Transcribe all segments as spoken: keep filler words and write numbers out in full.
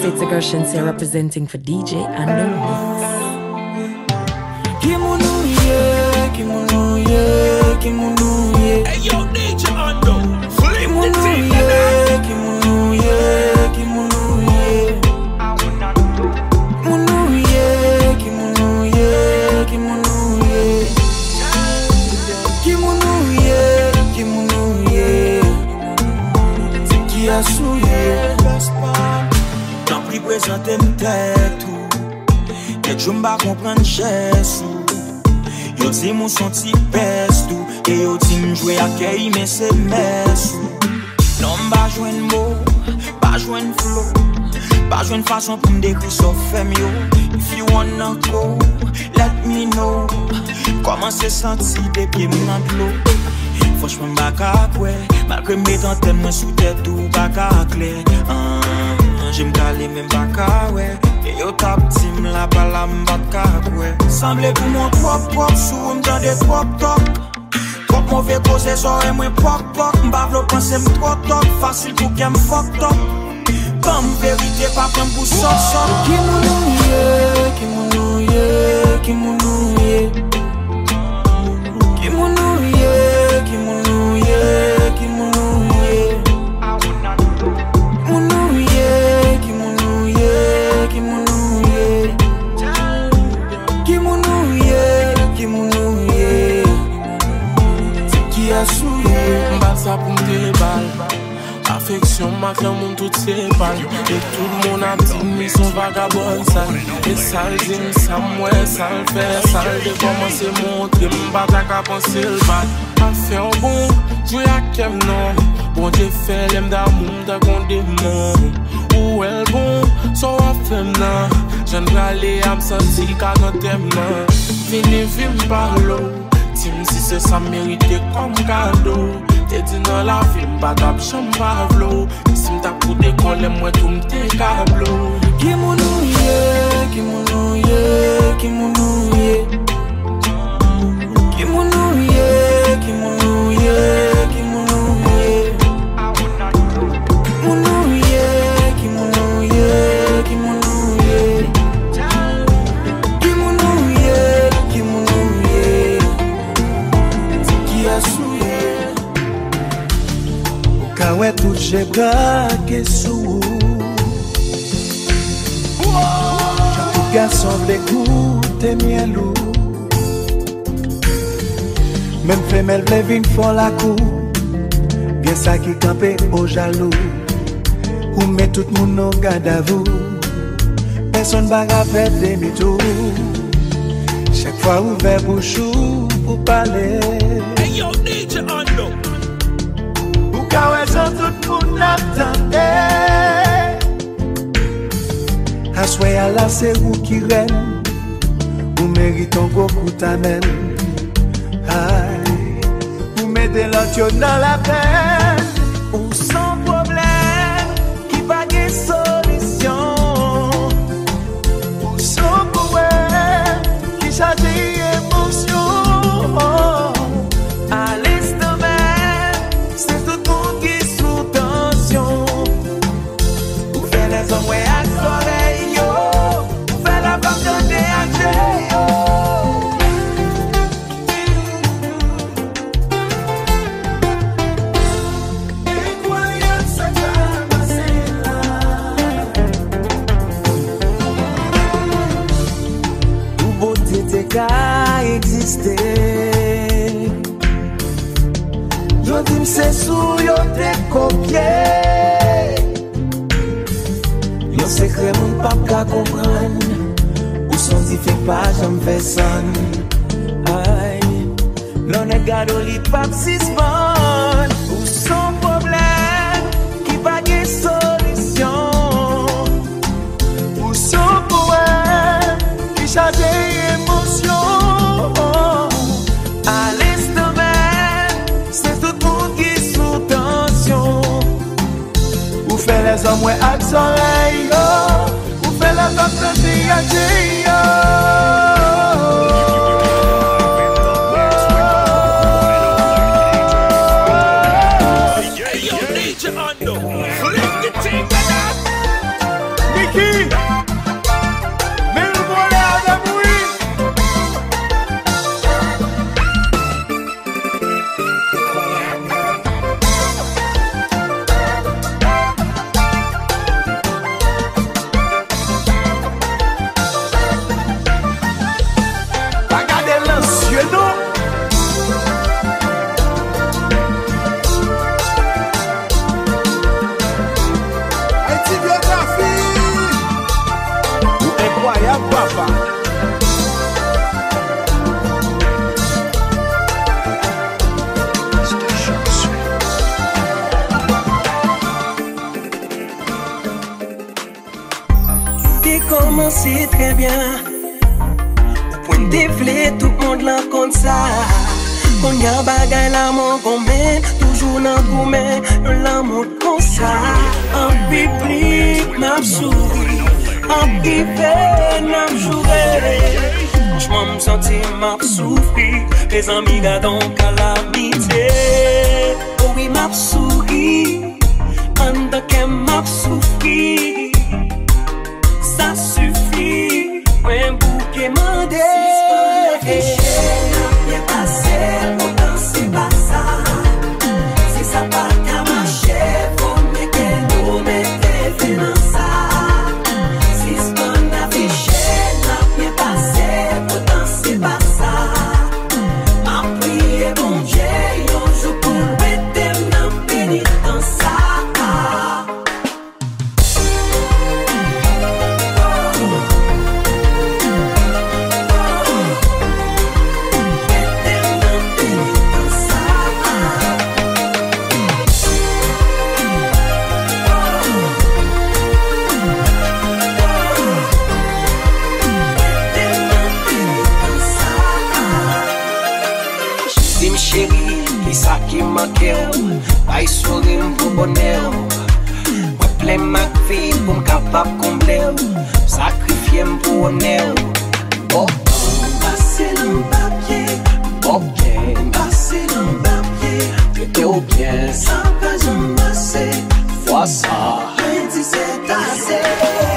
it's a girl Shenseea representing for D J and no mix. Kimunouye, Kimunouye, Kimunouye. Hey yo, D J Ando, flip the thing. Kimunouye, Kimunouye. Kimunouye, Kimunouye, Kimunouye. Kimunouye, Kimunouye. C'est qui a souillé. Tant pis présenter m'tête ou et je m'ba comprendre chèsou. Yo di mon senti peste ou et yo di m'jouer à kei mais c'est messou. Non m'ba jouen mot, pas jouen flow, pas jouen façon pour m'décrire so femme yo. If you wanna go, let me know. Comment c'est senti des pieds m'nan l'eau. Franchement m'ba ka kwe, malgré mes tantes moi sous tête ou pas ka clair. J'aime caler même pas ka ouais. Et yo tap tim la bala m'bat ka ouais. Semble pour mon propre propre sous m'dan des trop top. Trop mauvais cause so et moi pop pop. M'ba vlo penser m'tro top. Facile pour qu'elle m'fuck top. Comme vérité pas prendre pour ça ça. Kimunouye, Kimunouye, Kimunouye. Kimunouye, Kimunouye, Kimunouye. Kimunouye, Kimunouye, Kimunouye. Kimunouye, Kimunouye. C'est qui a souillé. M'bat ça pour m'débal. Affection, ma clan, mon tout c'est pas. Et tout le monde a dit, mais son vagabond sale. Et sale, zim, ça mouais, sale fait, sale de commencer montrer. M'bat à qu'à penser le bat. A fait un bon, jouer à kem non. Bon Dieu fait l'aime d'amour, d'un qu'on démon. Où elle bon, so a femme nan. J'en vais aller à m'sentir qu'à notre thème nan. Vini, vim par l'eau. Tim si c'est ça mérité comme cadeau. T'es dit dans la vie, m'pas tap chambre pavlo. Si m't'a pour décoller, moi tout m'te cablo. Kimunouye, Kimunouye, Kimunouye. Kimunouye, Kimunouye, Kimunouye. Kimunouye, Kimunouye, Kimunouye. Kimunouye, Kimunouye. C'est qui a souillé. Kawe tout j'ai braqué sous. Tout garçon v'lait goûter mielou. Même femelle v'lait vin font la cour. Bien ça qui campé au jaloux. Ou met tout le monde au garde à vous. Personne va faire demi-tour. Chaque fois ouvert bouchou pour parler. Hey yo, D J Ando. Kawe son tout moun attendait. Aswe à la c'est vous qui règne. Vous méritez beaucoup t'amène. Aïe, vous mettez l'autre dans la peine. Ou sans problème, qui va de solution. Ou sans problème, qui change émotion. À l'instant même, c'est tout le monde qui est sous tension. Vous faites les hommes ouais à soleil, yo. Vous faites la femme de D H yo. Incroyable ça va passer là. Où beauté t'es qu'à exister. Yo dim c'est sous yo te copié. Yo secret mon pap ka comprendre. Ou son di fait pas j'en fais son. Aïe, l'on est gado li pap sisman. Ou son problème qui pas de solution. Ou son poème qui change émotion. À l'instant même, c'est tout le monde qui est sous tension. Ou fait les hommes ouais à soleil, yo. Ou fait la femme de D H yo. Hey yo, D J Ando, flip the thing. Nikki commencé très bien. Au point de défler, tout le monde là comme ça. On y a bagay l'amour qu'on mène, toujours dans le main, l'amour comme ça. En public, n'a souri, en privé, n'a joué. Franchement, me senti m'a souffri, les amis gardent calamité. Oh oui, m'a souri, en de qu'elle m'a souffri. Ça suffit, un bouquet mandé. Bien passé, pourtant c'est pas ça. Si ça pas qu'à marcher, faut mieux que nous mettez dans ça. Si ce qu'on a affiché n'a bien passé, pourtant c'est pas ça. M'a prié bon Dieu, un jour pour mettre dans pénitence ça. Qui manquait, pas sourire pour bonheur. Moi plein ma vie pour me capable combler, sacrifier pour honneur. Oh, passer dans le papier, ok, passer dans le papier. J'étais au bien, sans pas embrasser. Vois ça, j'ai dit c'est assez.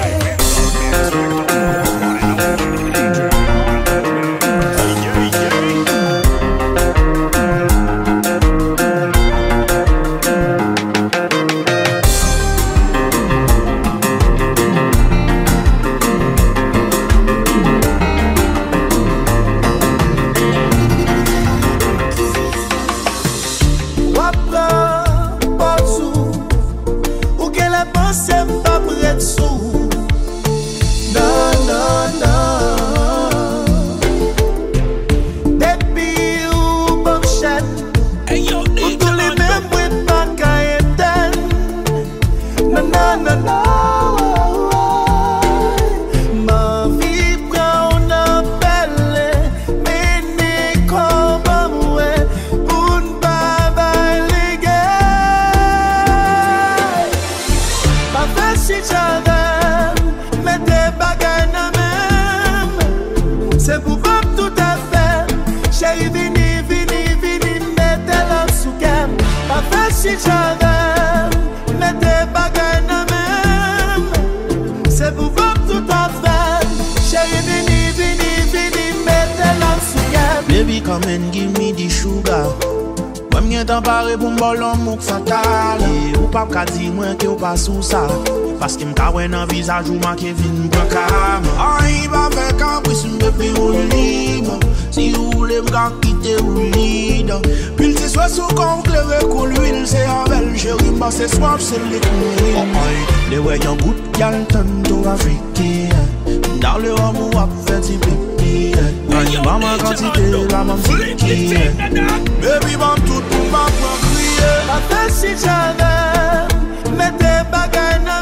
Baby, come and give me the sugar. Moi, m'y est emparé pour m'bolon mouk fatal. Ou pas qu'à dire moi que ou pas sous ça. Parce que m'ka wè nan visage ou ma Kevin Brakam. Aïe, va faire caprice m'bébé ou libre. Si ou voulez m'ka quitter ou libre. Puis le soit sous qu'on claire qu'on l'huile. C'est avec chérie m'ba c'est swap c'est les couilles. Oh aïe, les way yon good gal tanto africain. Dans le rhum ou ap fait ti pipi. Aïe, maman quantité la maman fliquée. Baby, bon tout pour ma prendre crier. Ma fête si j'avais, mettez bagay nan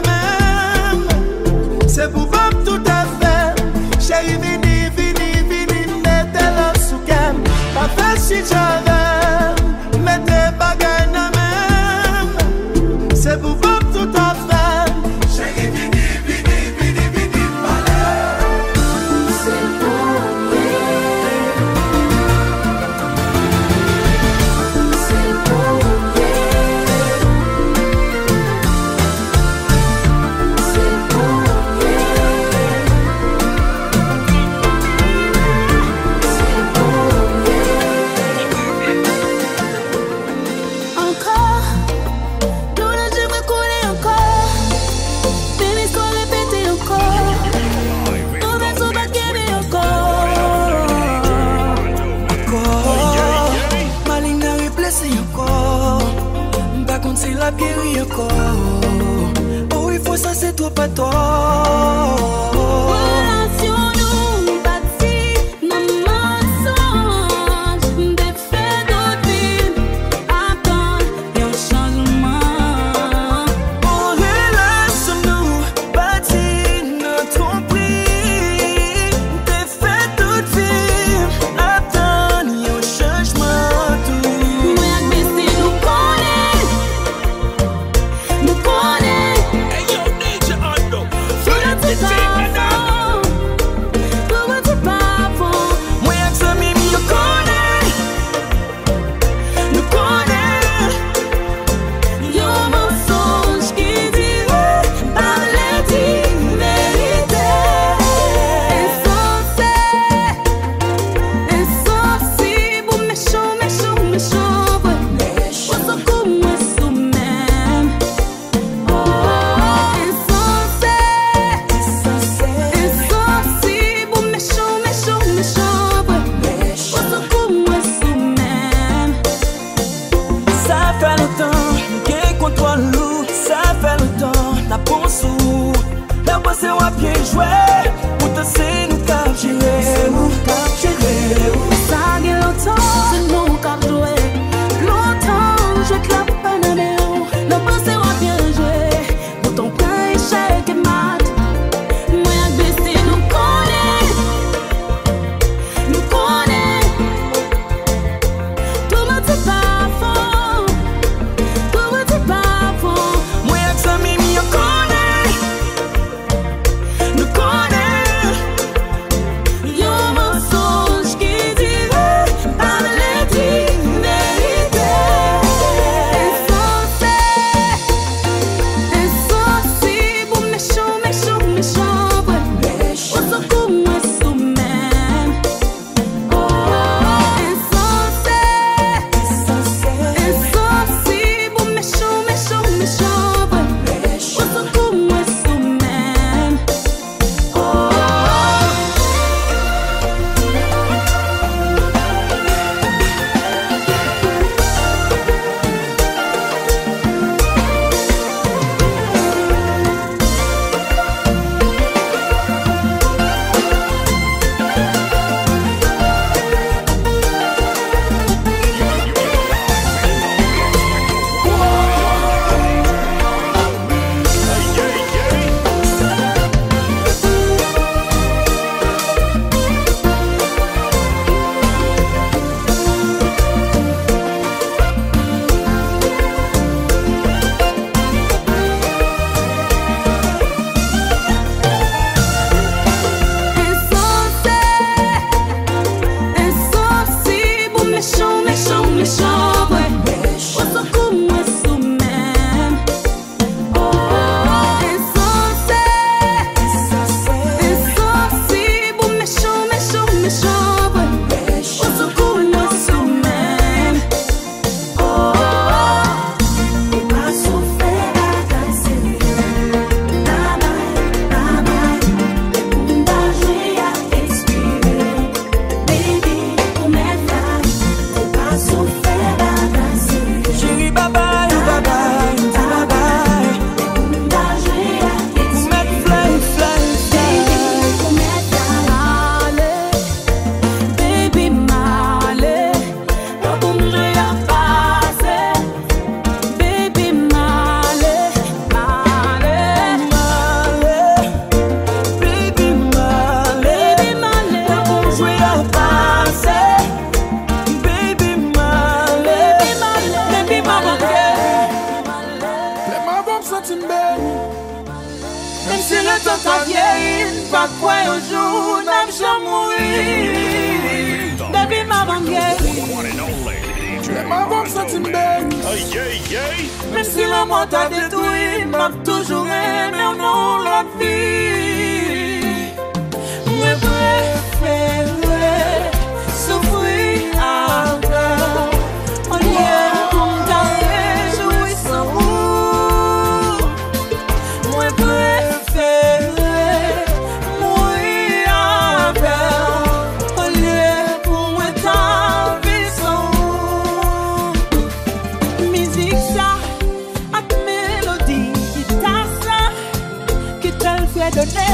même. C'est pour voir tout à fait. Chérie, vini, vini, vini, mettez la soukam. Ma fête si j'avais, mettez bagay nan même. C'est pour voir tout à fait. Chérie, vini, vini, vini, vini, malheur. C'est pour c'est la guérie encore. Oh, il faut ça, c'est toi, pas toi. Relation nous bâtit nos mensonges, des faits d'autres attendent un changement. Oh, relation nous bâtit notre tromperie. Ça fait longtemps, qu'un contrôle lourd. Ça fait longtemps, n'a pas sous. La bosse est à bien joué. Pour te c'est nous capturer. Nous capturer. Ça fait longtemps, c'est nous capturer. Longtemps, je te la peine à néo. La bosse est à bien joué. Pour ton pain, échec et mat. Moi, à baisser, nous connaît. Nous connaît. Tout le monde c'est pas faux. Tout le monde c'est pas faux. Moi, avec ça, Mimi, on connaît. Nous connaît. Yo, mensonge qui dirait, pas de l'éthique, vérité. Insensé, insensé, pour méchant, méchant, méchant, ouais. Au secours, moi, sous-même. Oh, insensé, insensé, pour méchant, méchant, méchant, ouais. Au secours, moi, sous-même. Oh. Insensé, insensé, bon méchant, méchant, méchant, ouais. Au secours, moi, sous-même. Oh, insensé, insensé, bon méchant, méchant, méchant, ouais. Au secours, moi, sous-même. Oh, pas souffert à casser. Chérie, bye bye, bye bye, bye bye. Pour mettre fly, fly, fly. Baby Marley, pas pour me passer. Baby Marley, Marley, Marley, baby Marley, Baby Marley, pas pour jouer à passer. Baby Marley, baby Marley. Les mains vont me sentir belle. Même si le temps a vieilli, pas quoi un jour, n'a jamais mouru. Baby Marley, Les mains vont me sentir belle. même si le monde t'a détruit, m'a toujours aimé au nom de la vie. Moi préféré souffrir avant, au lieu de me réjouir sans vous. Moi préféré mourir avec, au lieu pour moi ta vie sans vous. Musique ça, ak mélodie, guitare ça, qui te le fait donner.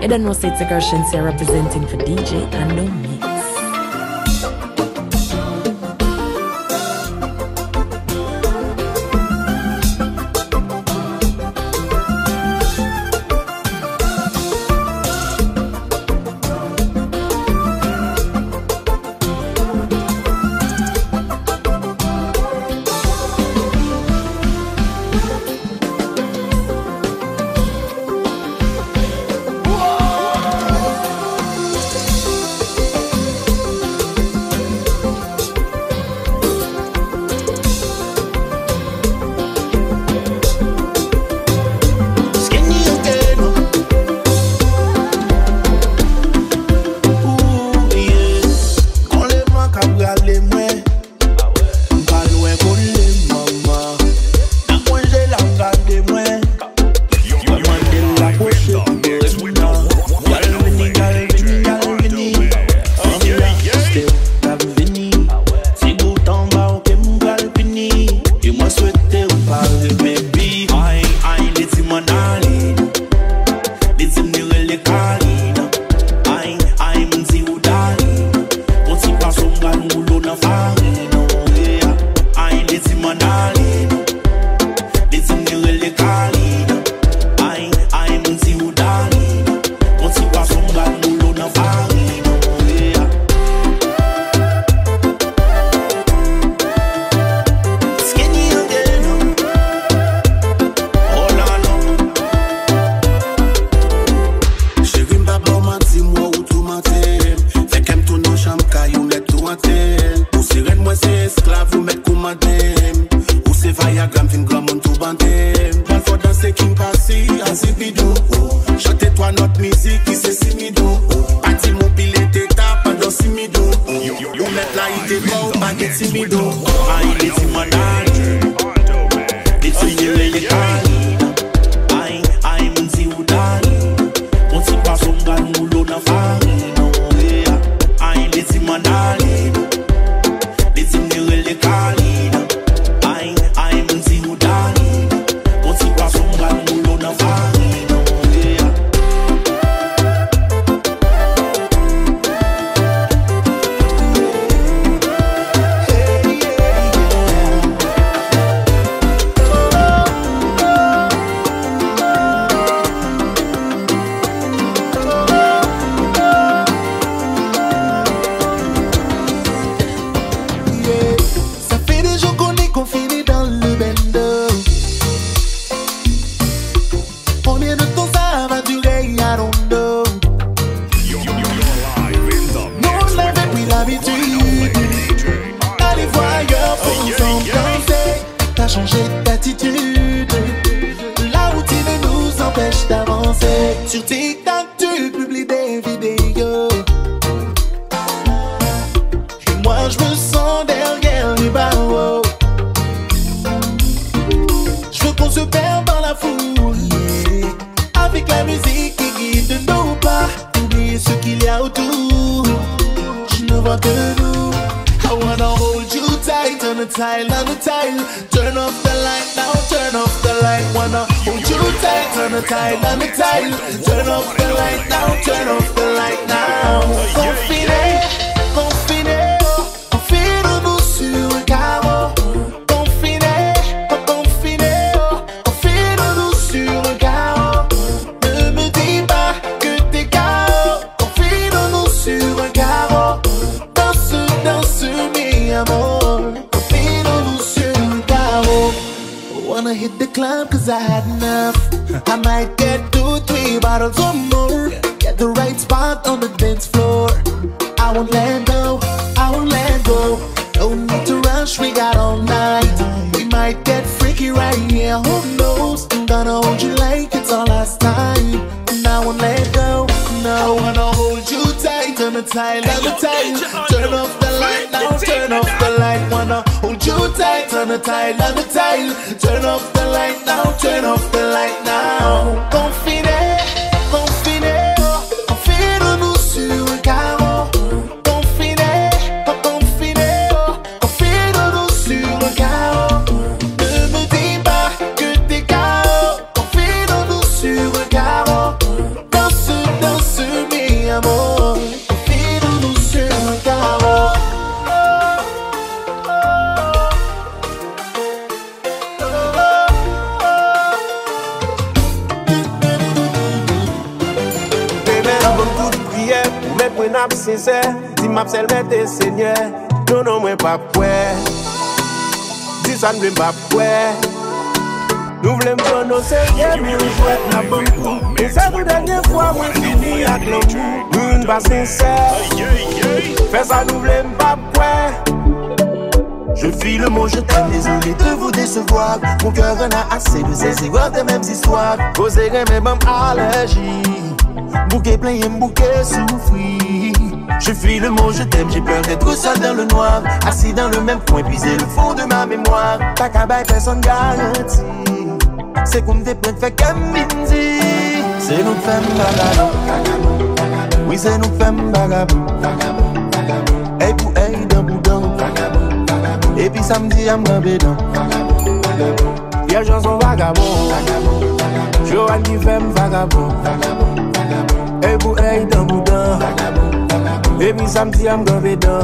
don't know, say it's a girl Shensia representing for D J and no mix. Danse, danse ap sincère, dis m'a selve tes seigneur. Non non moi pas pouet. Dis ça ne pas pouet. Nous voulons prendre au sérieux, nous jouons la bonne coup. Et c'est la dernière fois moi fini avec l'amour. Nous pas sincère. Fais ça nous voulons pas pouet. Je file le mot, je t'aime, désolé de vous décevoir. Mon cœur en a assez de ces erreurs des mêmes histoires. Causer mes mêmes allergies. Bouquet plein et bouquet souffri. Je file le mot, je t'aime, j'ai peur d'être seul dans le noir. Assis dans le même coin, puiser le fond de ma mémoire. Ta cabaye, personne garantie. C'est comme des plaintes fait comme Mindy. C'est nous femme vagabond. Oui, c'est nous femme vagabond. Hey pour hey, dans boudin. Et puis samedi, I'm gambédant. Y'a gens sont vagabonds. Joanne qui fait vagabond. Et pour hey, dans boudin. Et puis samedi, I'm gambédant.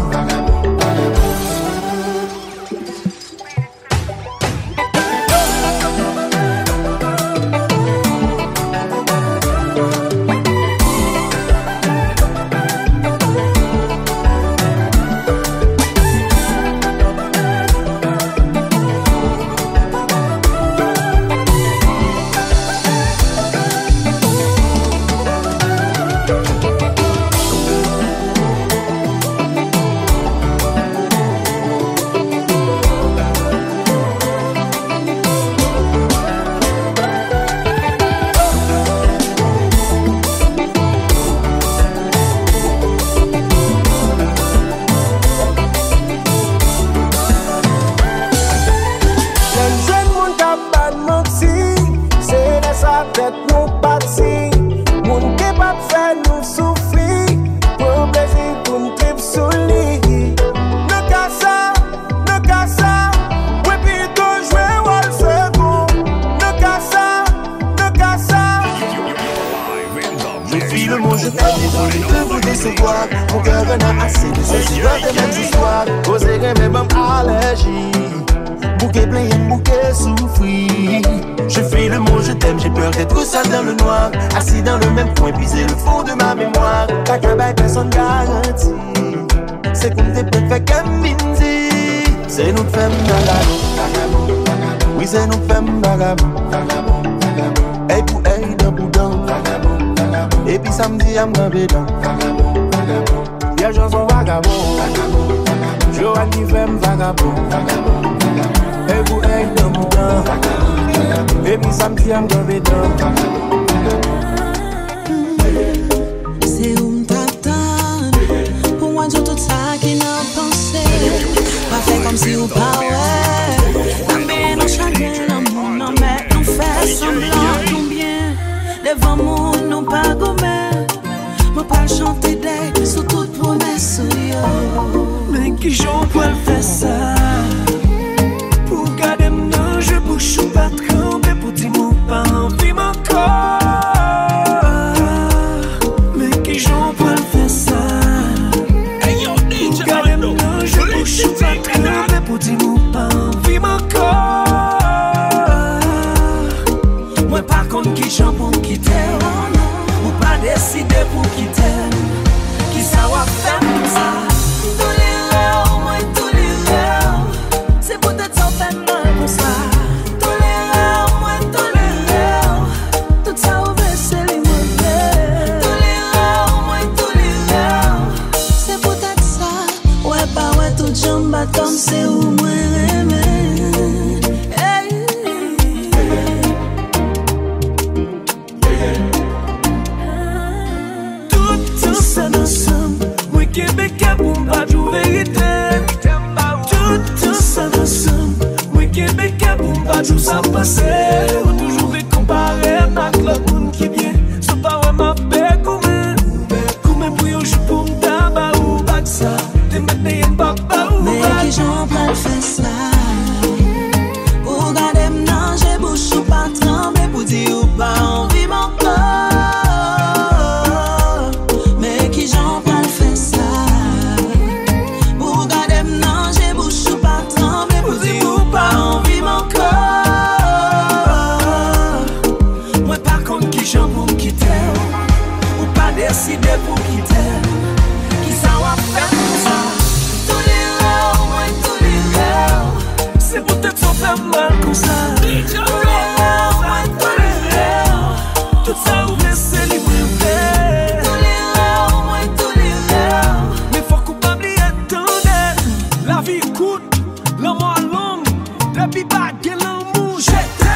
Y'a gens sont vagabonds. Joanne qui fait vagabond. Et vous êtes dans mon temps. Et puis samedi, I'm gambédant. C'est où m't'attends. Pour moi, j'ai tout ça qui n'a pensé. Pas fait comme si ou pas ouais. La main dans chacun, l'amour, non mais nous fait semblant tout bien. Devant moi, nous pas gommé. Moi pas chanter des sous toute promesse. Mais qui j'en peux faire ça? Pour garder mon jeu, bouche ou pas tremper. Pour dire mon pas envie mon corps. Mais qui j'en peux faire ça? Pour garder mon jeu, bouche ou pas tremper. Pour dire mon pas envie mon corps. Moi par contre qui j'en pour me quitter. Ou pas décider pour quitter. Qui ça va faire comme ça? Tous les rêves, moi tous les rêves. C'est peut-être sans faire mal pour ça. Tous les rêves, moi tous les rêves. Tout ça ouvert c'est les mauvais. Tous les rêves, moi tous les rêves. C'est peut-être ça. Ouais pas ouais tout jambe comme c'est où moi aimer. Québécois pour pas de vérité. Tout ça ensemble. Oui, Québécois pour pas de ça passer. Ou toujours comparer avec l'autre monde qui vient. C'est pas vraiment bête comme comme pour yo je pour me tabac ou pas que ça. T'es maintenant un papa ou mais qui j'en pas faire ça. Pour garder m'nan j'ai bouche ou pas trembler pour dire ou pas envie mon corps. Mais qui j'en pas faire ça. Pas envie mon corps. mal comme ça. Tout ça ou laisser libre. Mais faut coupable y attendre. La vie coûte, l'amour long. Depuis pas de l'amour, j'étais.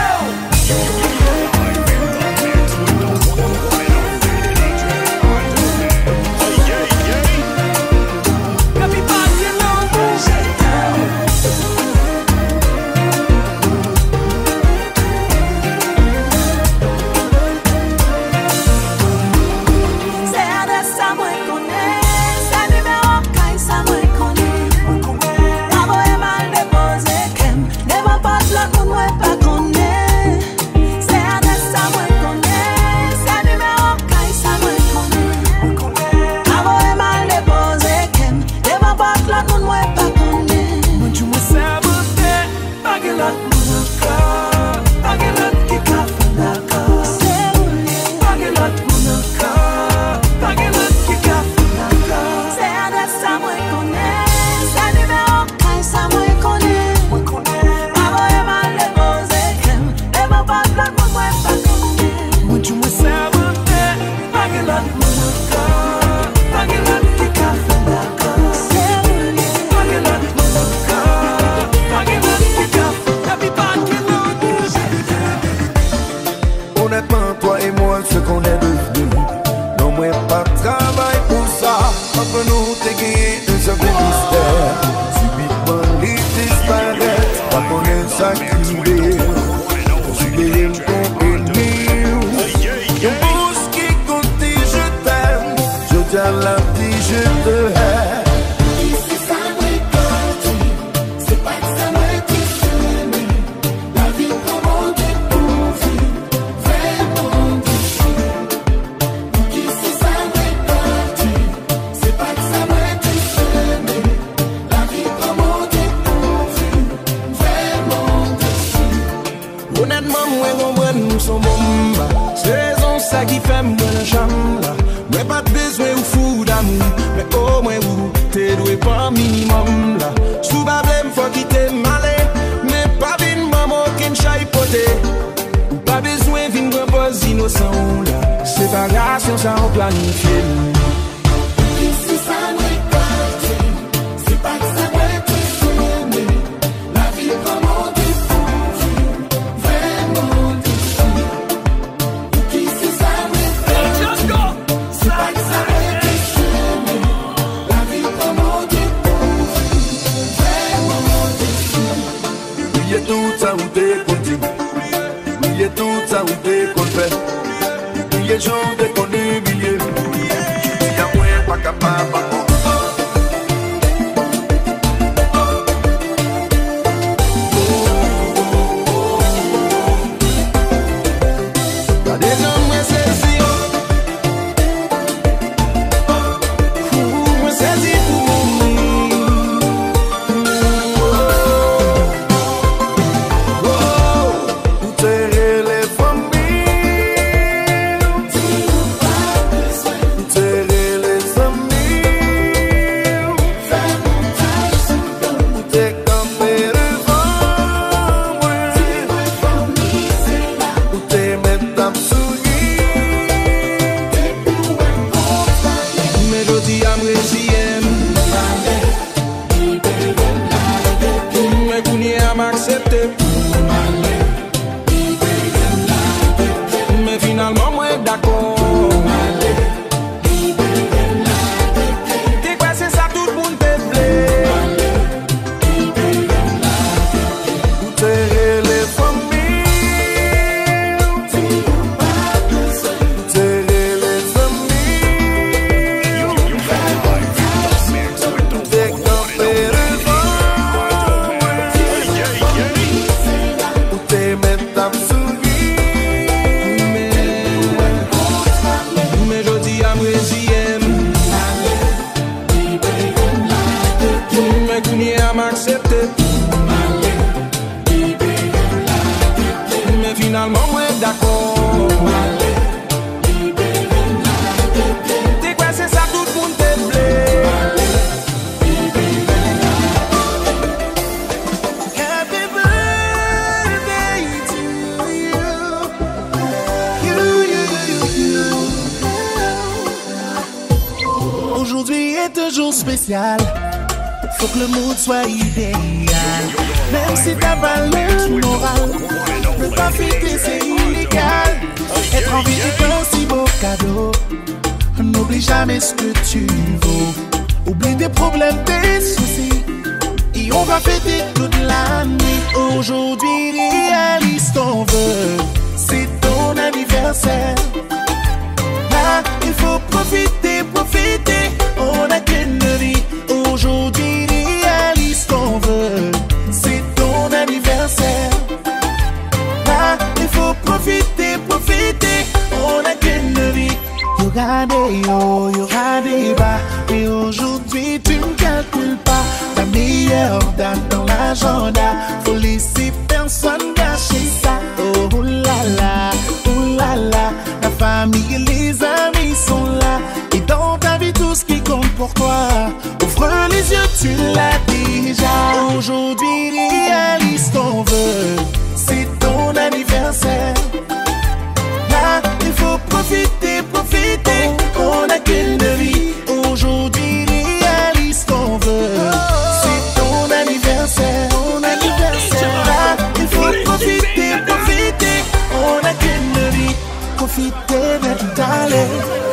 Aujourd'hui est un jour spécial. Faut que le mood soit idéal. Même si t'as pas le moral, ne pas fêter c'est illégal. Être en vie est un si beau cadeau. N'oublie jamais ce que tu vaux. Oublie tes problèmes, tes soucis. Et on va fêter toute la nuit. Aujourd'hui réalise ton vœu. C'est ton anniversaire. Là il faut profiter, profiter. On a qu'une vie. Aujourd'hui réalise ton vœu. C'est ton anniversaire. Là il faut profiter, profiter. On a qu'une vie. You got des hauts, you got des bas. Et aujourd'hui tu ne calcules pas ta meilleure date dans l'agenda. Faut laisser personne gâcher ça. Oh là là, oh là là. La famille et les amis sont là. Et dans ta vie tout ce qui compte pour toi, ouvre les yeux, tu l'as déjà. Aujourd'hui réalise ton vœu. C'est ton anniversaire. Là il faut profiter, profiter. On a qu'une vie. Aujourd'hui réalise ton vœu. C'est ton anniversaire, ton anniversaire. Là il faut profiter, profiter. On a qu'une vie. Profiter d'être allé.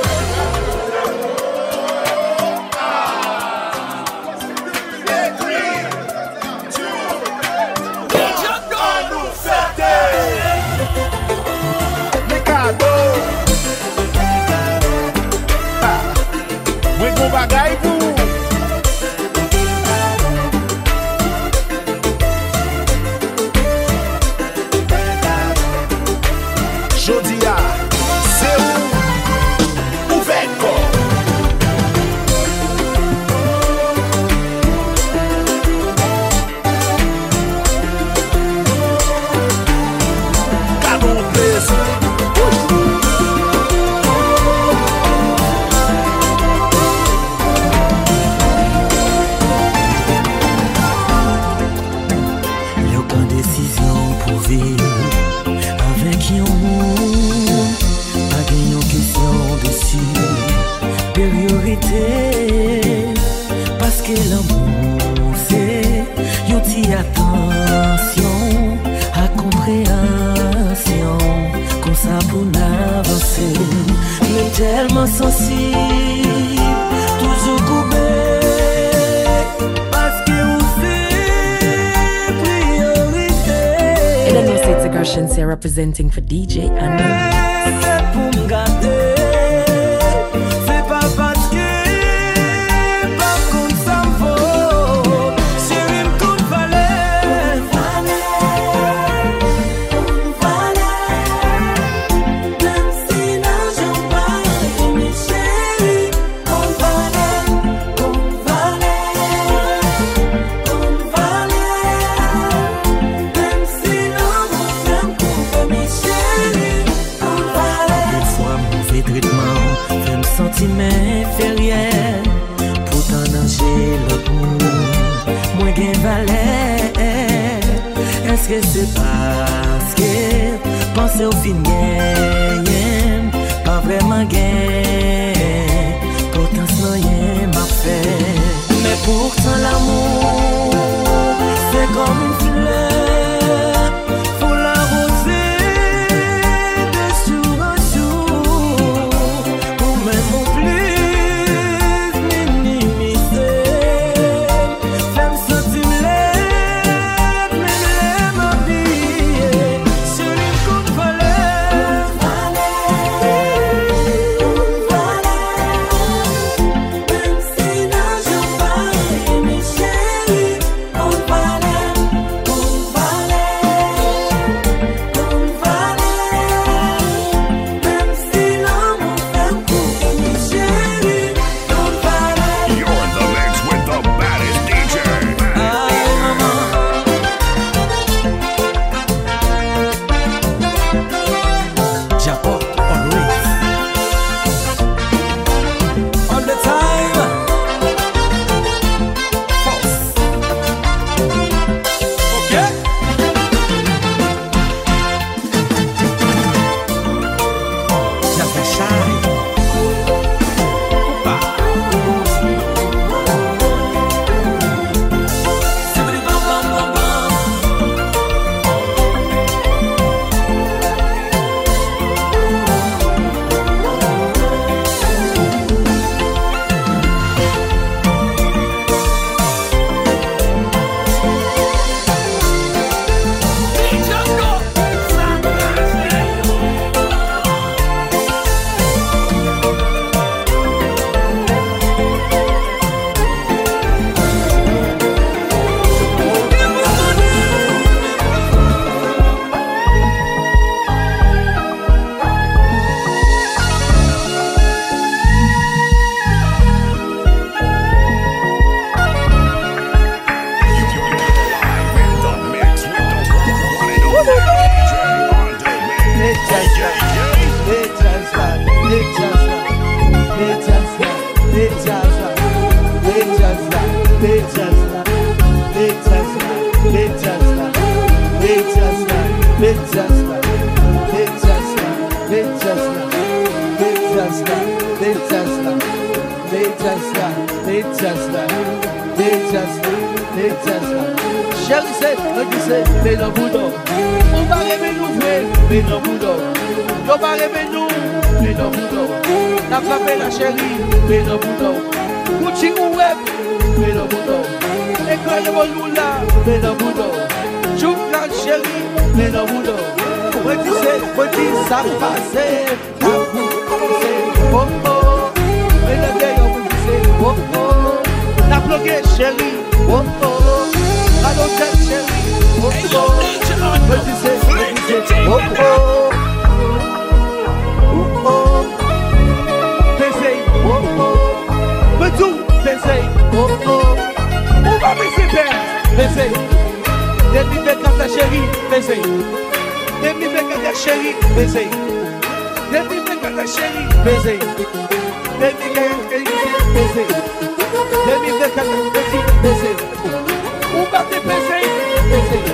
Bagaille pour Jodia, c'est où? Ouvert Canon plaisir. Avec yon moun, pas gen question dessus. Priorité, parce que l'amour c'est yon ti attention, à compréhension, comme ça pour n'avancer. Mais tellement sensible, toujours coupé. Shenseea representing for D J Unknown. Sentiment inférieur, pourtant danger l'autre monde, moins gain valeur. Est-ce que c'est parce que penser au fin gain, pas vraiment gain, pourtant sans rien m'a fait. Mais pourtant l'amour, c'est comme une fleur, faut l'arroser de jour en jour. les jazz là, les jazz là, les jazz là, les jazz là, les jazz là, les jazz là, les jazz là, les jazz là, les jazz là, les jazz là, les jazz là, les jazz là, les jazz là, les jazz là, les jazz là. Chérie c'est, on c'est, mais le boudon. On va rêver nous vrai, mais le boudon. On va rêver nous, mais le boudon. La frappé la chérie, mais le boudon. Gucci ou web, mais le boudon. École de mon là, mais le boudon. Joue la chérie, mais le boudon. Moi tu sais, moi tu sais, ça passe. La boue, c'est oh oh. Mais le gars, on vous dit oh oh. La bloqué chérie, oh oh. La l'hôtel chérie, oh oh. Moi tu sais, moi tu sais, oh oh. Oh oh. T'essayes, oh oh. Mais tout, t'essayes, oh oh. On va baisser père, t'essayes. Demi de quand ta chérie, t'essayes. Demi de quand ta chérie, t'essayes. Demi de quand ta chérie, t'essayes. Demi de quand ta chérie, t'essayes. Demi de quand ta chérie, t'essayes. On va te baisser, t'essayes.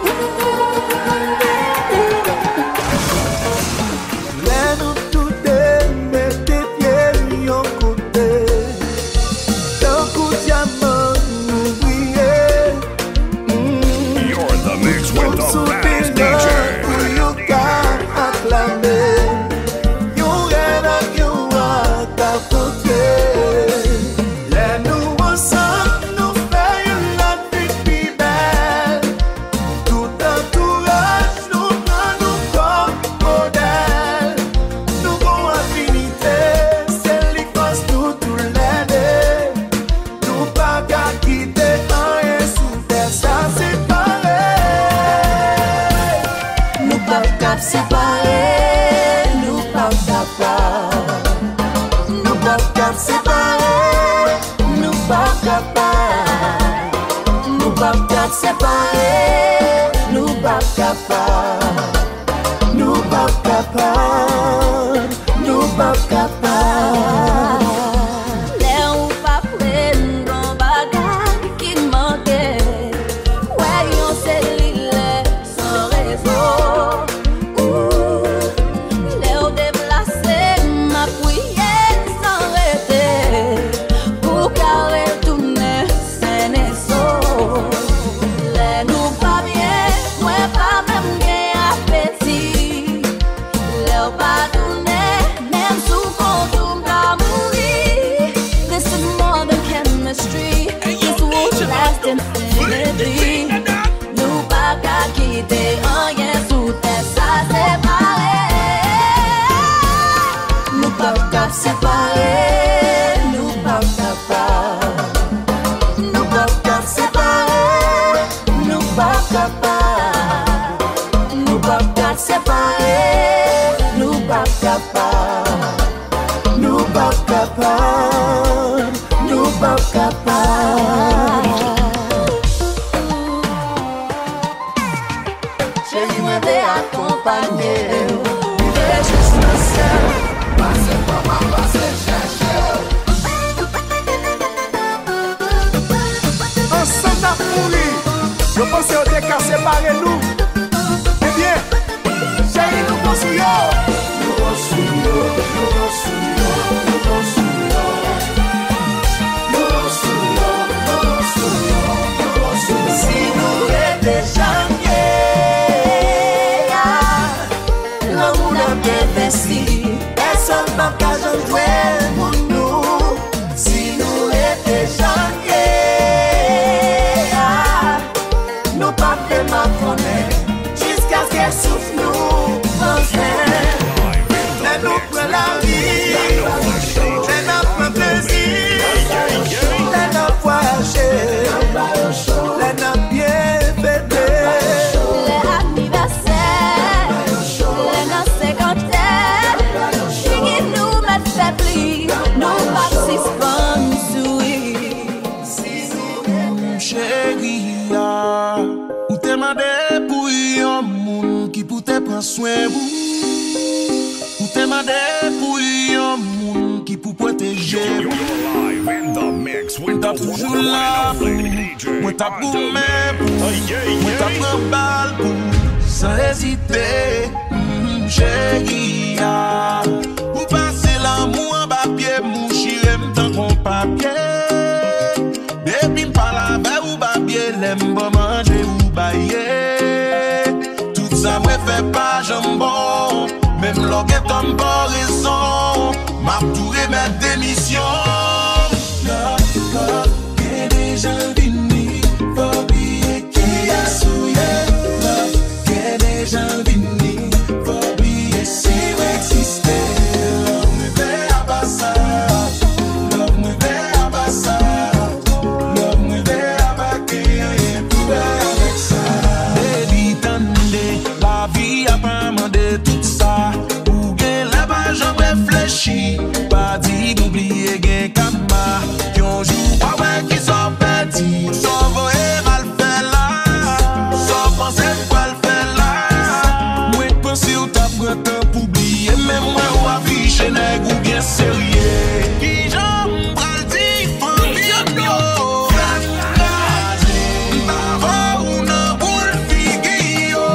Séparés, nous pas capables, nous pas capables, nous pas capables. Les ou pas prennent un bagage qui manquait. Ouais, on s'est lié sans réseau. Les ou déplacés, ma prière sans arrêter. Pour carrer tourner, c'est n'est saut. Nous pas bien, moi pas même bien appétit. Leur pas donné, même sous contour pas mourir. This is more than chemistry. This won't last infinity. Nous pas qu'à quitter rien sous terre, ça séparer. Nous pas qu'à séparer. Nous pas capables. Nous pas qu'à séparer. Nous pas capables, nous pas qu'à séparer, nous pas capables, nous pas capables, nous pas capables. Chérie, moi t'ai accompagné, vivez juste le ciel, passez par moi, passez chercher. Ensemble à pourrir. Je pense qu'on est qu'à séparer nous. Eh bien, chérie, nous construisons. Nous construisons, nous construisons, nous construisons. Nous construisons, nous construisons, nous construisons. Si nous étions jamais, l'amour n'a bien investi. Personne n'a qu'à jouer pour nous. Si nous étions jamais. Jusqu'à ce qu'elle souffle nous mais nous prenons la vie, mais nous prenons plaisir, mais nous voyager, mais nous bien fêter. Les anniversaires, les nos cinquantaines, qui nous mettent faiblis, nous participons sourire. Chérie, ou te mande pour yon moun qui pou te prendre soin vous. Ou te mande pour yon moun qui pou protéger vous. Mwen ta toujou la pou, mwen ta pou men pou, mwen ta pren bal pou, sans hésiter, mm, chérie. Ou passer l'amour en bas pied, mou chirem tant qu'on papier. Depuis m'pa la veille ou bas pied, l'aime pas manger ou bailler. Tout ça me fait pas jambon, même l'orgue tombe pas raison. M'a touré mes démissions. Qu'est déjà venu, faut oublier qui a souillé. Qu'est déjà venu, faut oublier si vous existez. L'homme me fait à bassa, l'homme me fait à bassa, l'homme me fait à baquer, rien pour avec ça. Baby, tendez, la vie a pas demandé tout ça. Ou gen la bas j'en réfléchis, pas dit d'oublier gen kama. Yon jou pas ouais qui sont petits, sont voyés mal fait là, sont pensés quoi le fait là. Moi pensé ou t'as pris un temps pour oublier, mais moi ou affiche nèg ou bien sérieux. Qui j'en pral di fan bien yo. M'avant ou nan boule figi yo.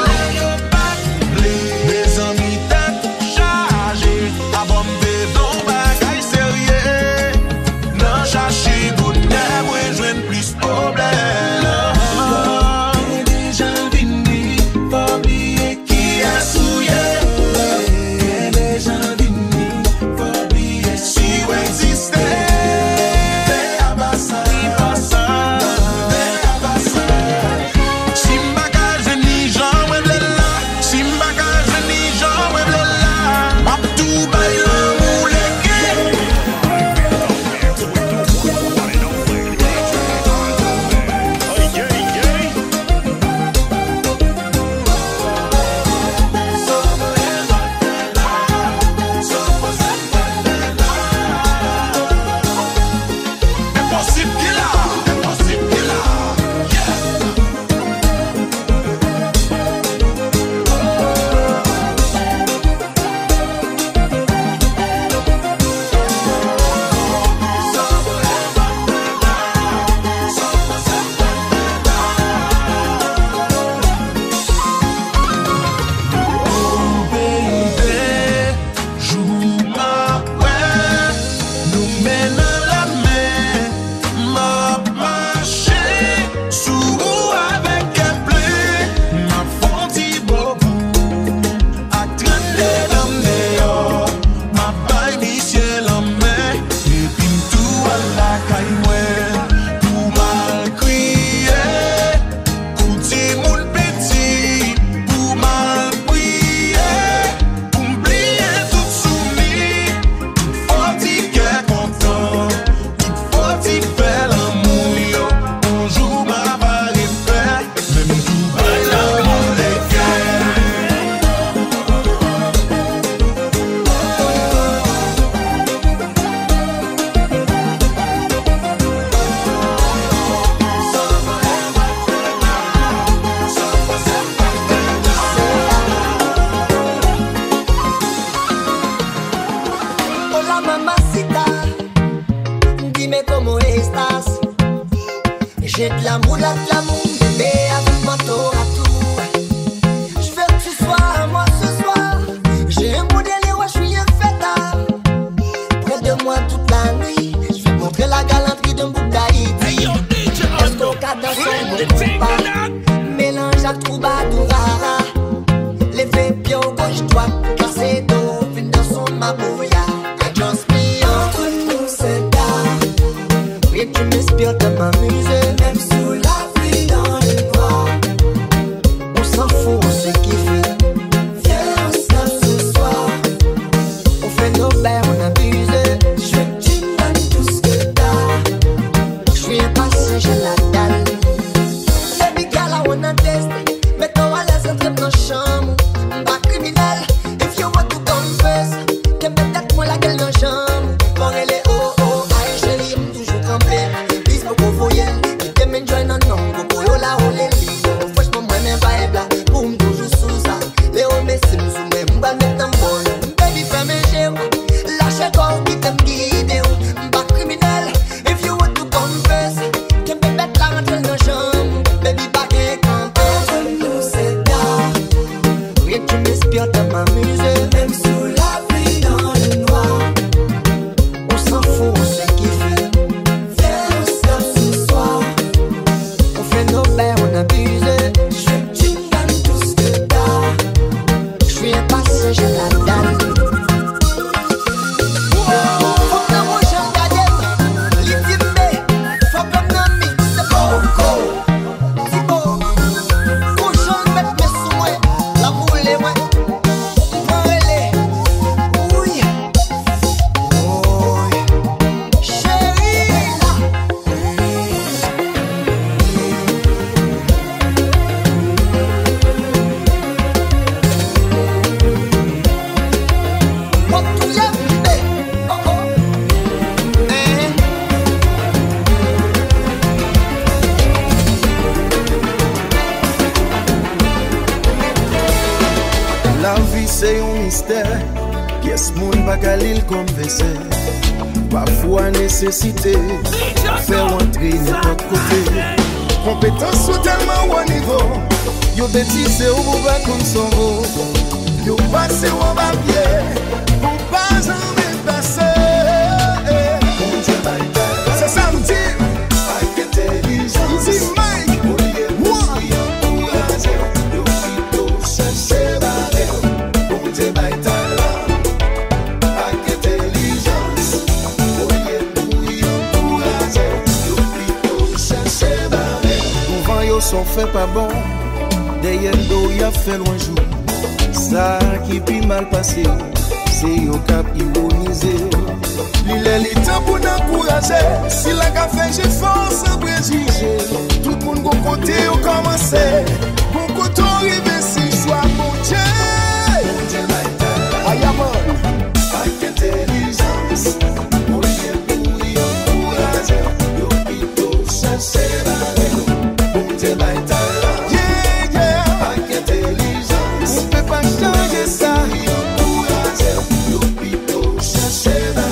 Les amis tête chargée, avant m'de don bagay sérieux. Non chercher bonheur, moi joindre plus problème. Qu'est déjà venu, faut oublier qui a souillé. Qu'est déjà venu, faut oublier si vous existez. Fais à bassa, bassa, fais à bassa. Si m'baka jeni jan mwen ble la, si m'baka jeni jan mwen ble la, m'a tout bay l'amour leke. Impossible qu'il a, impossible qu'il a, yeah. Baby, joue ma ouais, nous mène la main, m'a marché sous avec un blé, m'a fondi beaucoup, à traîner l'homme dehors, m'a baille monsieur l'homme, et puis tout à la caille pour mal crier, couti mon petit, pour mal prier, pour m'oublier tout soumis, tout faut-il qu'est content, tout faut-il faire l'amour, yo, bonjour ma varie fait, même tout bail l'amour les Hola mamacita, dime cómo estás. J'ai de l'amour, là de l'amour, bébé, avec moi t'auras tout. Je veux que tu sois à moi ce soir. J'ai un beau délire, ouais, je suis un fêtard. Près de moi toute la nuit, je vais te montrer la galanterie d'un bout d'Haïti. Est-ce qu'on cadre son bon compas? Mélange à troubadour rara. Les pieds au gauche, droite, cassé d'eau, vine dans son mabouya. I just be entre nous, c'est tard. Oui, tu m'inspires de m'amuser, même sous la pluie dans le noir. On s'en fout, on se kiffe. Viens, on snap ce soir. On fait nos bains, on abuse. Je veux que tu me donnes tout ce que t'as. Je suis impatient, j'ai la dalle. Baby girl, I wanna test. Mets-toi à l'aise, entre dans la chambre. Pas criminel, if you want to confess. Que peut-être moi la gueule dans la chambre. Quand elle est oh oh, aïe chérie, toujours campé. Please, beaucoup voyelle. pas qu'à l'île comme vaisselle. Parfois nécessité, faire entrer n'importe côté. Compétence sont tellement haut niveau. Yo bêtise ou vous va comme son mot. Yo passe au papier, pour pas jamais passer. C'est ça me dit. C'est Mike. Moi. Son fait pas bon, derrière l'eau y a fait loin jour. Ça qui puis mal passé, c'est au cap ironisé. L'île est le temps pour n'encourager. Si la café j'ai force à préjuger. Tout le monde au côté au commencé. Bon côté arrivé si soit bon Dieu. Aïe aman, pas intelligence. Pour y encourager. Yo plutôt chercher la yeah, yeah. Avec intelligence, on peut pas changer ça. Yo plutôt chercher la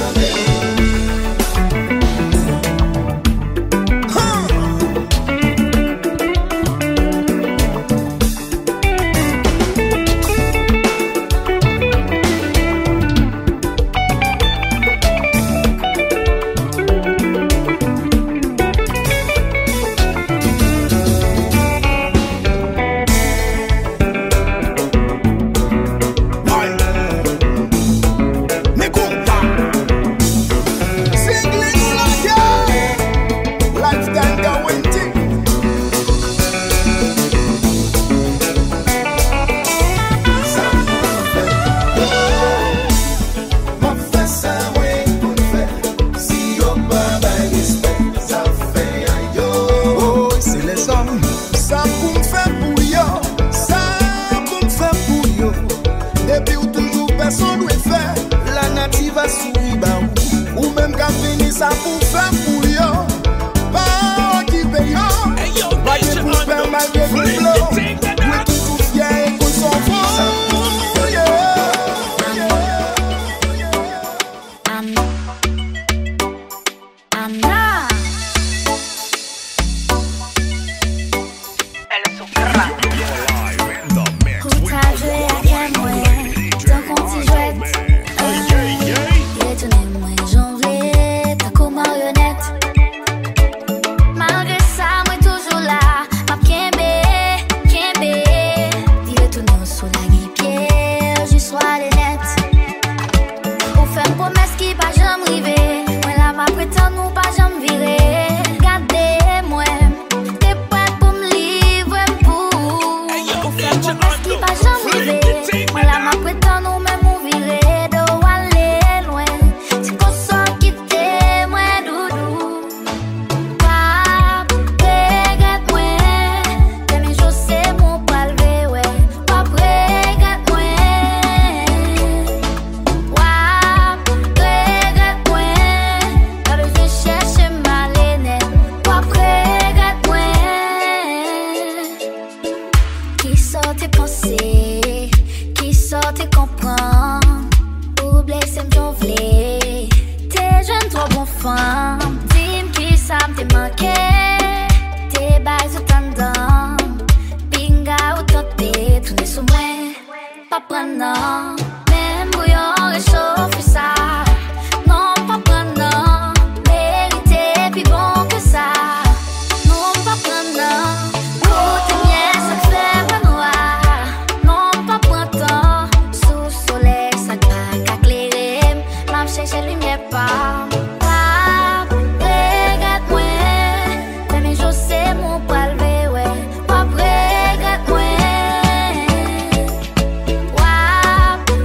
Wow.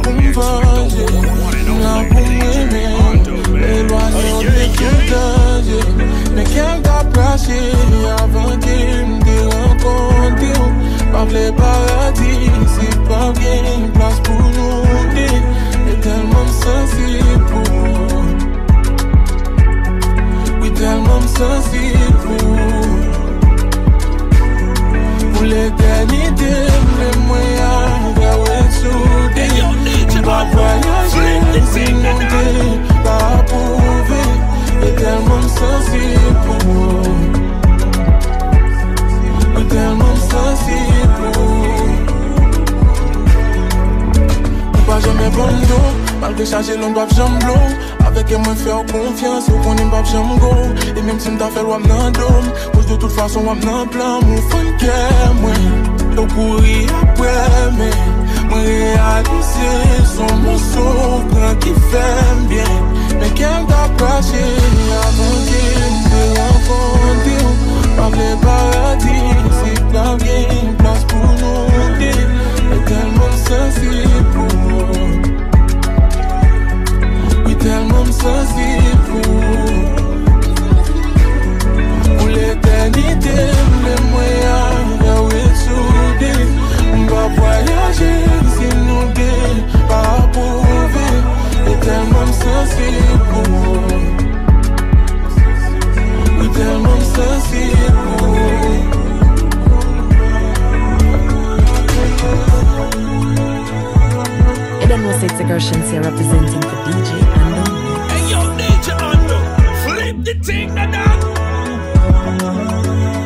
pour me venger, là pour m'aimer, éloigné de tout danger. Mais qu'elle t'a placé avant qu'il me rencontre. Pas le paradis, c'est pas bien, place pour nous. Et tellement sensible pour, oui tellement sensible pour, pour l'éternité, les moyens d'avoir soudé. On va voyager, c'est monter, pas approuver. Et tellement sensible pour, oui tellement sensible pour. Pas jamais bon dos, malgré charger l'on doit jamais l'eau. Avec elle moi faire confiance, au qu'on n'est pas jamais go. Et même si m't'a fait l'ouam nan dôme, cause de toute façon ouam nan plan, mon fun qu'est moi. Yo courir après, mais moi réaliser son morceau grand qui fait bien. Mais qu'elle t'a caché avant qu'il me rencontre. Pas le paradis, c'est la vie, place pour nous. Et tellement sensible pour, oui tellement sensible pour, pour l'éternité, les moyens d'avoir soudé. On va voyager, si nous deux, pas approuver. Et tellement sensible pour, oui tellement sensible pour. Eden was sexy girl Shensia representing for D J Ando. Hey yo, D J Ando, flip the thing, that.